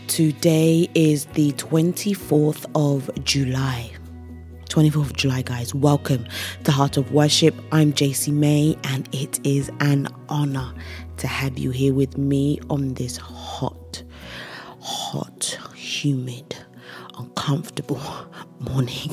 Today is the 24th of July. 24th of July, guys. Welcome to Heart of Worship. I'm JC May, and it is an honor to have you here with me on this hot, humid, uncomfortable morning.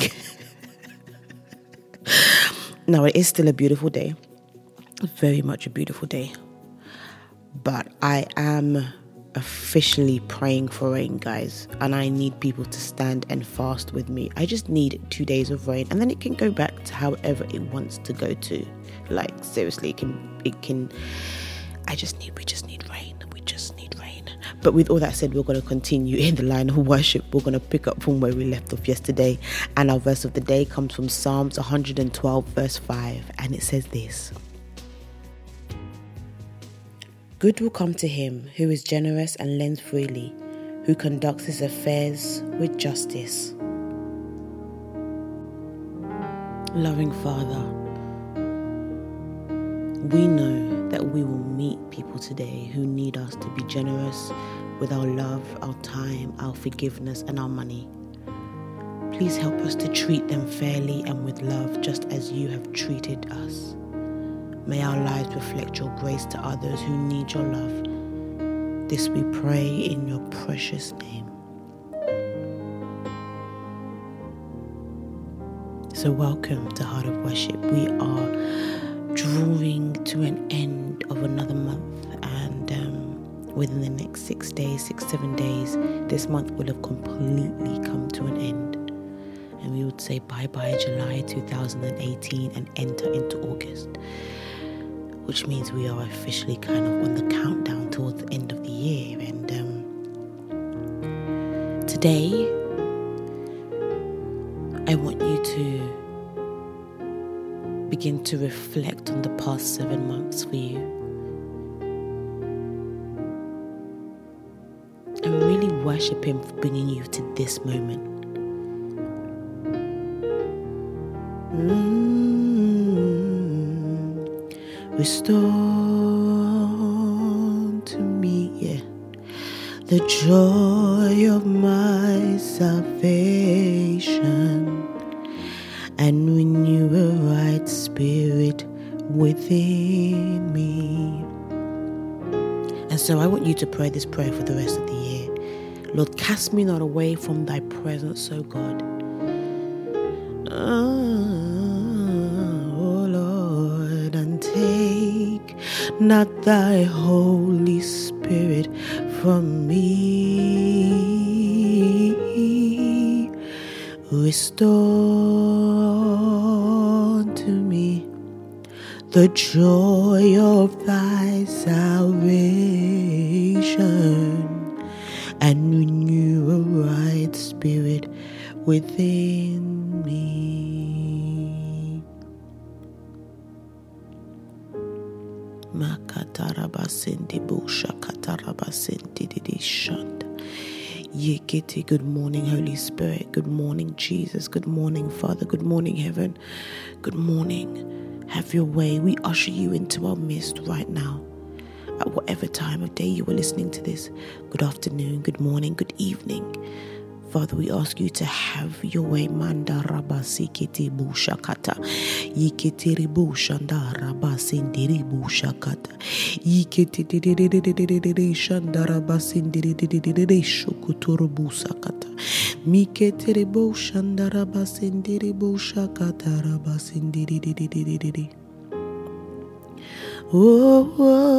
Now, it is still a beautiful day. Very much a beautiful day. But I am officially praying for rain, guys, and I need people to stand and fast with me. I just need 2 days of rain, and then it can go back to however it wants to go to. Like, seriously, we just need rain. But with all that said, we're going to continue in the line of worship. We're going to pick up from where we left off yesterday, and our verse of the day comes from Psalms 112 verse 5, and it says this: "Good will come to him who is generous and lends freely, who conducts his affairs with justice." Loving Father, we know that we will meet people today who need us to be generous with our love, our time, our forgiveness, and our money. Please help us to treat them fairly and with love, just as you have treated us. May our lives reflect your grace to others who need your love. This we pray in your precious name. So welcome to Heart of Worship. We are drawing to an end of another month, and within the next 7 days, this month will have completely come to an end. And we would say bye-bye July 2018 and enter into August, which means we are officially kind of on the countdown towards the end of the year. And today, I want you to begin to reflect on the past 7 months for you, and really worship him for bringing you to this moment. Restore to me, the joy of my salvation, and renew a right spirit within me. And so I want you to pray this prayer for the rest of the year. Lord, cast me not away from thy presence, O God. Take not thy Holy Spirit from me. Restore to me the joy of thy salvation, and renew a right spirit within me. Good morning, Holy Spirit. Good morning, Jesus. Good morning, Father. Good morning, Heaven. Good morning. Have your way. We usher you into our midst right now. At whatever time of day you are listening to this, good afternoon, good morning, good evening. Father, we ask you to have your way. Manda rabasi kiti bushakata. Yikiti bushanda rabasindiri bushakata. Yikiti shanda rabasindiri shukuturu busakata. Mikete bushanda rabasindiri bushakata rabasindiri. Oh,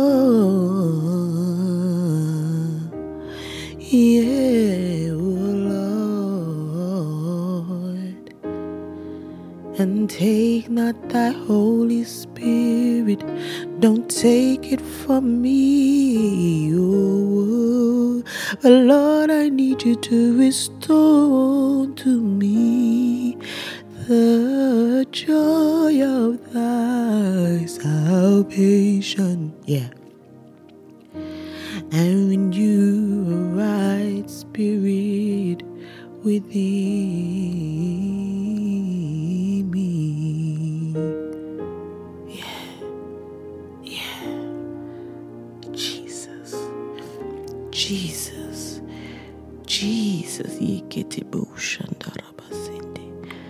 yeah, oh Lord, and take not thy Holy Spirit, don't take it from me, oh, but Lord, I need you to restore to me the joy of thy salvation, yeah, and renew a right spirit within me. Yeah. Jesus. Jesus, Yikitibu Shandarabasindi.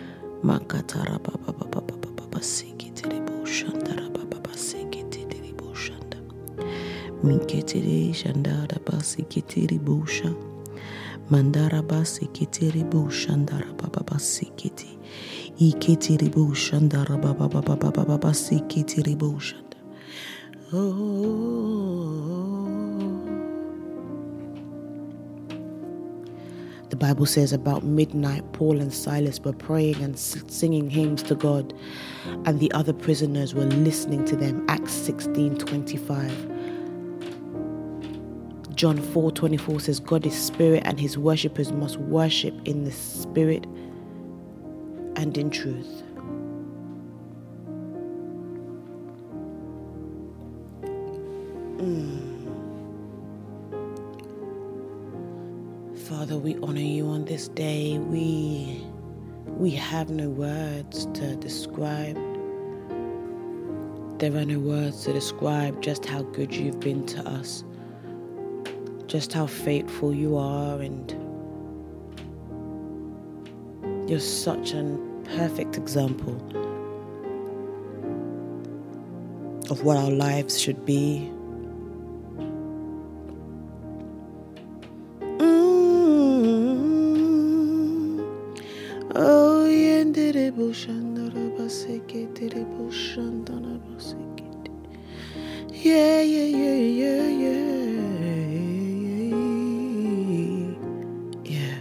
Makatarababababababasikiteribu Shandarabababasikiteribu Shanda. Miketiri Shandarabasikiteribu Sha. Mandarabasikitiribu Shandarabababasikiti. Ikitiribu Shandarabababababasikitiribu Shanda. The Bible says about midnight, Paul and Silas were praying and singing hymns to God, and the other prisoners were listening to them. Acts 16:25. John 4:24 says, God is spirit, and his worshippers must worship in the spirit and in truth. Father, we honor you on this day. We have no words to describe. There are no words to describe just how good you've been to us, just how faithful you are, and you're such a perfect example of what our lives should be. Oh, yeah, yeah, yeah, yeah, yeah, yeah.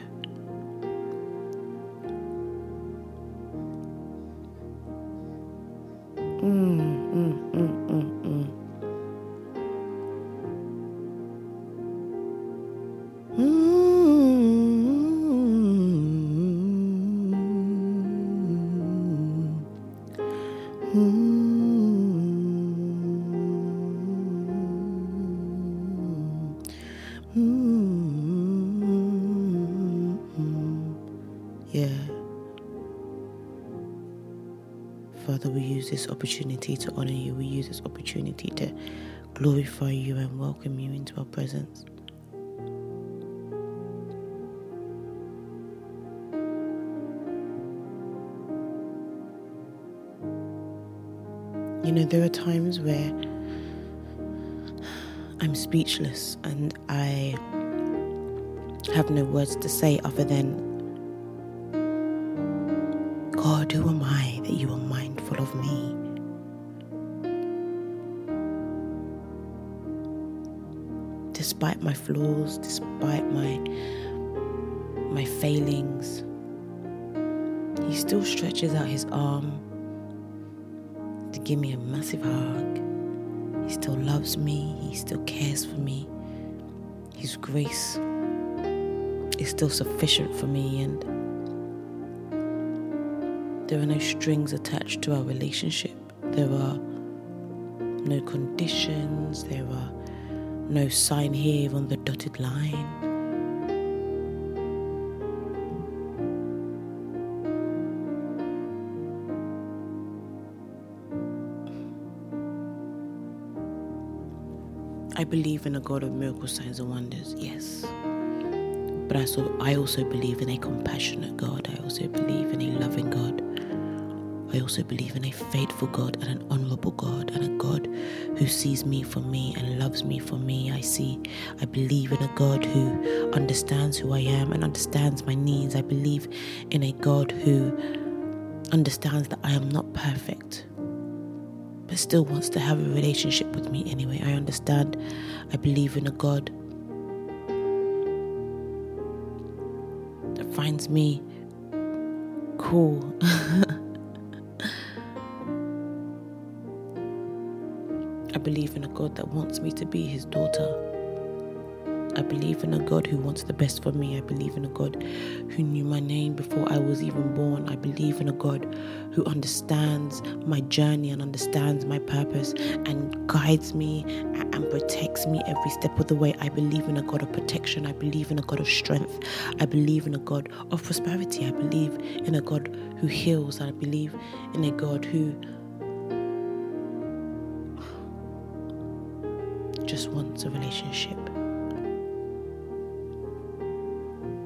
Yeah. Father, we use this opportunity to honor you. We use this opportunity to glorify you and welcome you into our presence. You know, there are times where I'm speechless and I have no words to say other than, God, who am I that you are mindful of me? Despite my flaws, despite my failings, he still stretches out his arm to give me a massive hug. He still loves me. He still cares for me. His grace is still sufficient for me, and there are no strings attached to our relationship. There are no conditions. There are no sign here on the dotted line. I believe in a God of miracles, signs and wonders, yes. But I also believe in a compassionate God. I also believe in a loving God. I also believe in a faithful God and an honorable God and a God who sees me for me and loves me for me. I believe in a God who understands who I am and understands my needs. I believe in a God who understands that I am not perfect, but still wants to have a relationship with me anyway. I believe in a God that finds me cool. I believe in a God that wants me to be his daughter. I believe in a God who wants the best for me. I believe in a God who knew my name before I was even born. I believe in a God who understands my journey and understands my purpose and guides me and protects me every step of the way. I believe in a God of protection. I believe in a God of strength. I believe in a God of prosperity. I believe in a God who heals. I believe in a God who just wants a relationship.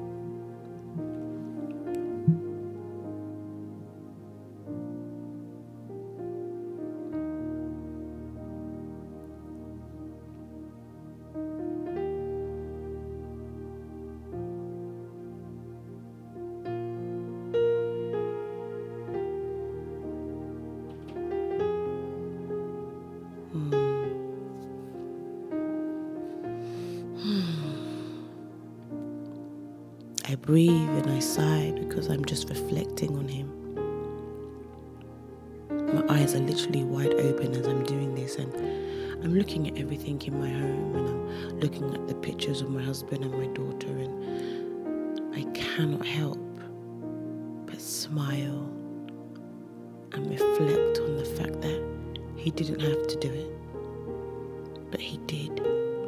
I breathe and I sigh because I'm just reflecting on him. My eyes are literally wide open as I'm doing this, and I'm looking at everything in my home, and I'm looking at the pictures of my husband and my daughter, and I cannot help but smile and reflect on the fact that he didn't have to do it, but he did.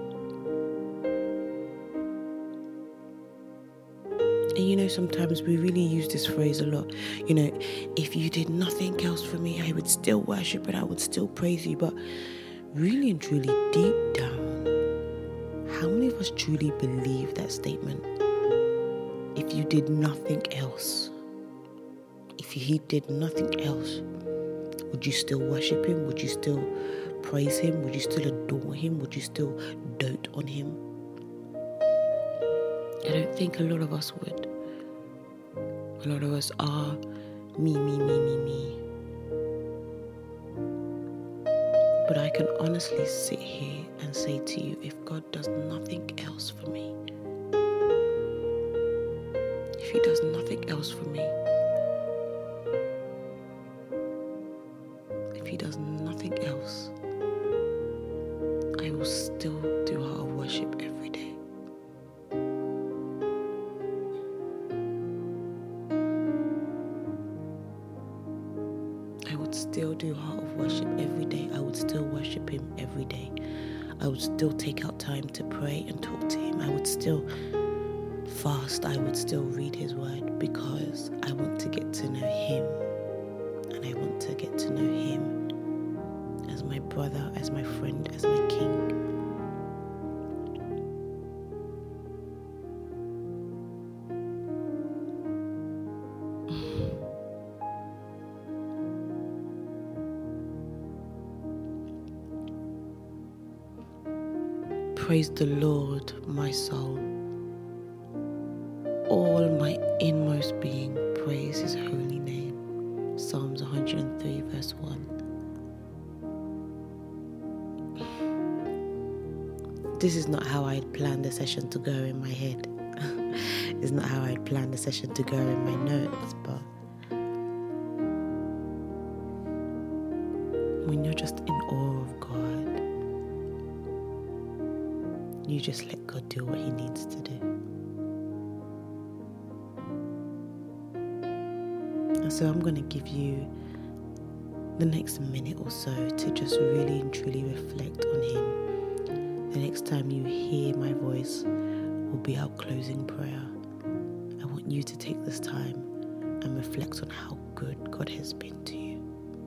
And sometimes we really use this phrase a lot. If you did nothing else for me, I would still worship and I would still praise you. But really and truly, deep down, how many of us truly believe that statement? If you did nothing else, if he did nothing else, would you still worship him? Would you still praise him? Would you still adore him? Would you still dote on him? I don't think a lot of us would. A lot of us are me. But I can honestly sit here and say to you, if God does nothing else for me, if he does nothing else for me, if he does nothing else, I will still do heart of worship every day. I would still do heart of worship every day. I would still worship him every day. I would still take out time to pray and talk to him. I would still fast. I would still read his word, because I want to get to know him, and I want to get to know him as my brother, as my friend, as my king. Praise the Lord, my soul. All my inmost being, praise his holy name. Psalms 103 verse 1. This is not how I had planned the session to go in my head. It's not how I had planned the session to go in my notes, but when you're just in awe of God, you just let God do what he needs to do. And so I'm going to give you the next minute or so to just really and truly reflect on him. The next time you hear my voice will be our closing prayer. I want you to take this time and reflect on how good God has been to you.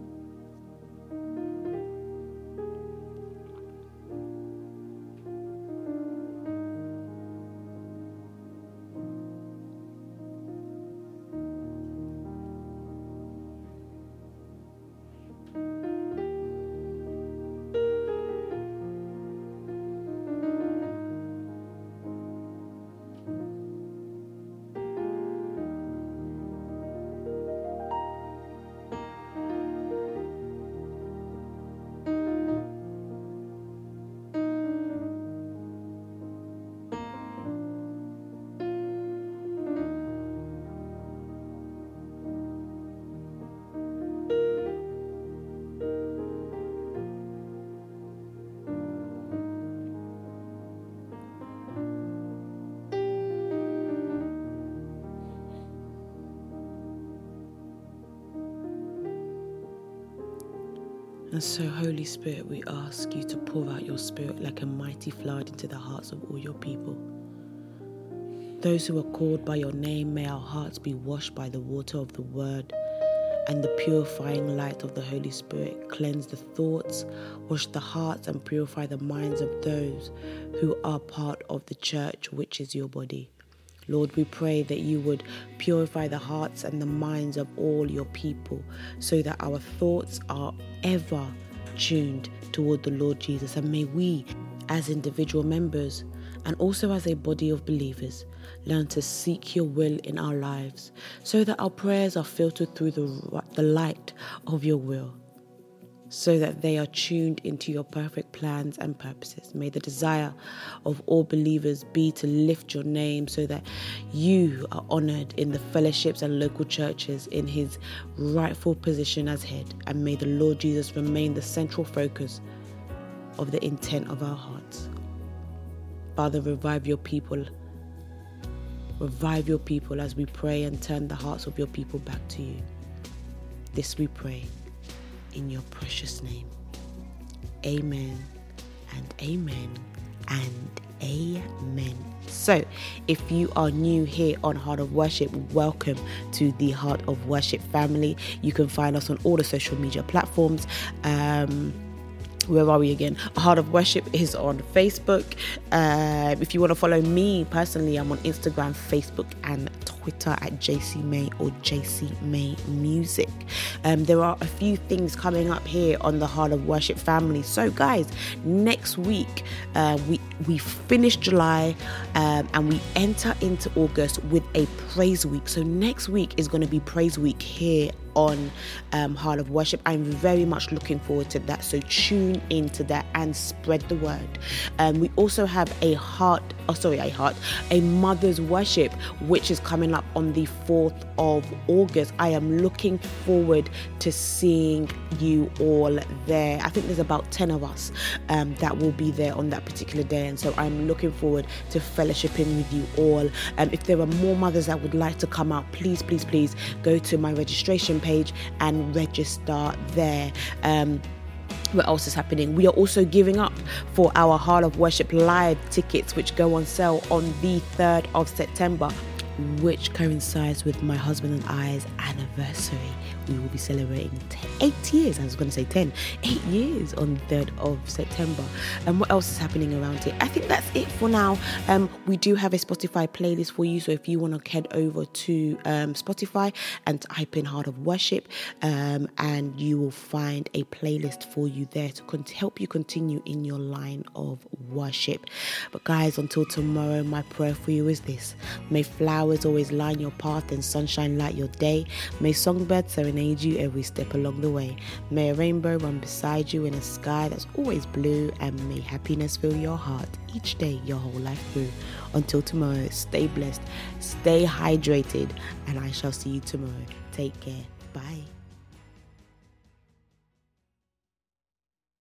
And so, Holy Spirit, we ask you to pour out your Spirit like a mighty flood into the hearts of all your people. Those who are called by your name, may our hearts be washed by the water of the Word, and the purifying light of the Holy Spirit cleanse the thoughts, wash the hearts, and purify the minds of those who are part of the church, which is your body. Lord, we pray that you would purify the hearts and the minds of all your people, so that our thoughts are ever tuned toward the Lord Jesus. And may we, as individual members and also as a body of believers, learn to seek your will in our lives, so that our prayers are filtered through the light of your will. so that they are tuned into your perfect plans and purposes. May the desire of all believers be to lift your name so that you are honored in the fellowships and local churches in his rightful position as head. And may the Lord Jesus remain the central focus of the intent of our hearts. Father, revive your people. Revive your people as we pray and turn the hearts of your people back to you. This we pray in your precious name. Amen and amen and amen. So, if you are new here on Heart of Worship, welcome to the Heart of Worship family. You can find us on all the social media platforms. Where are we again? Heart of Worship is on Facebook. If you want to follow me personally, I'm on Instagram, Facebook, and Twitter at JC May or JC May Music. There are a few things coming up here on the Heart of Worship family. So, guys, next week we finish July and we enter into August with a praise week. So next week is going to be praise week here on Heart of Worship. I'm very much looking forward to that, so tune into that and spread the word. We also have a Mother's Worship, which is coming up on the 4th of August. I am looking forward to seeing you all there. I think there's about 10 of us that will be there on that particular day, and so I'm looking forward to fellowshipping with you all. If there are more mothers that would like to come out, please go to my registration page and register there. What else is happening? We are also giving up for our Heart of Worship live tickets, which go on sale on the 3rd of September, which coincides with my husband and I's anniversary. We will be celebrating 8 years. I was going to say 10. 8 years on the 3rd of September. And what else is happening around here? I think that's it for now. We do have a Spotify playlist for you. So if you want to head over to Spotify and type in Heart of Worship, and you will find a playlist for you there to help you continue in your line of worship. But guys, until tomorrow, my prayer for you is this: may flowers always line your path and sunshine light your day. May songbirds serenade you every step along the way. May a rainbow run beside you in a sky that's always blue, and may happiness fill your heart each day your whole life through. Until tomorrow, stay blessed, stay hydrated, and I shall see you tomorrow. Take care. Bye.